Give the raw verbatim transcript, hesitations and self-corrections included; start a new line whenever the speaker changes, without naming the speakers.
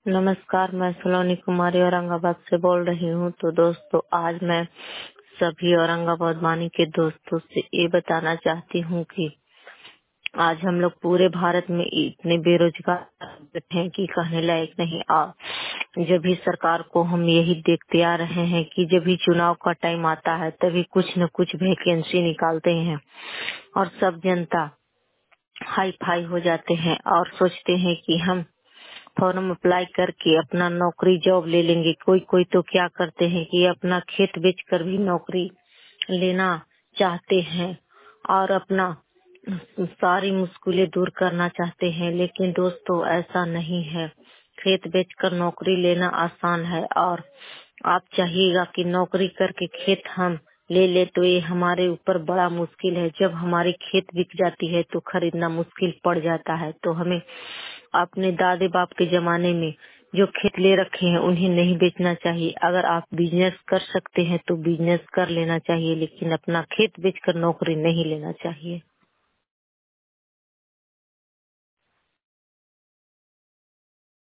नमस्कार, मैं सलोनी कुमारी औरंगाबाद से बोल रही हूँ। तो दोस्तों, आज मैं सभी औरंगाबाद वानी के दोस्तों से ये बताना चाहती हूँ कि आज हम लोग पूरे भारत में इतने बेरोजगार बैठे हैं कि कहने लायक नहीं। आ जब भी सरकार को हम यही देखते आ रहे हैं कि जब भी चुनाव का टाइम आता है तभी कुछ न कुछ वैकेंसी निकालते हैं और सब जनता हाई फाई हो जाते हैं और सोचते हैं कि हम फॉर्म अप्लाई करके अपना नौकरी जॉब ले लेंगे। कोई कोई तो क्या करते हैं कि अपना खेत बेचकर भी नौकरी लेना चाहते हैं और अपना सारी मुश्किलें दूर करना चाहते हैं। लेकिन दोस्तों, ऐसा नहीं है। खेत बेचकर नौकरी लेना आसान है और आप चाहिएगा कि नौकरी करके खेत हम ले ले तो ये हमारे ऊपर बड़ा मुश्किल है। जब हमारी खेत बिक जाती है तो खरीदना मुश्किल पड़ जाता है। तो हमें अपने दादे बाप के जमाने में जो खेत ले रखे हैं उन्हें नहीं बेचना चाहिए। अगर आप बिजनेस कर सकते हैं तो बिजनेस कर लेना चाहिए, लेकिन अपना खेत बेचकर नौकरी नहीं लेना चाहिए।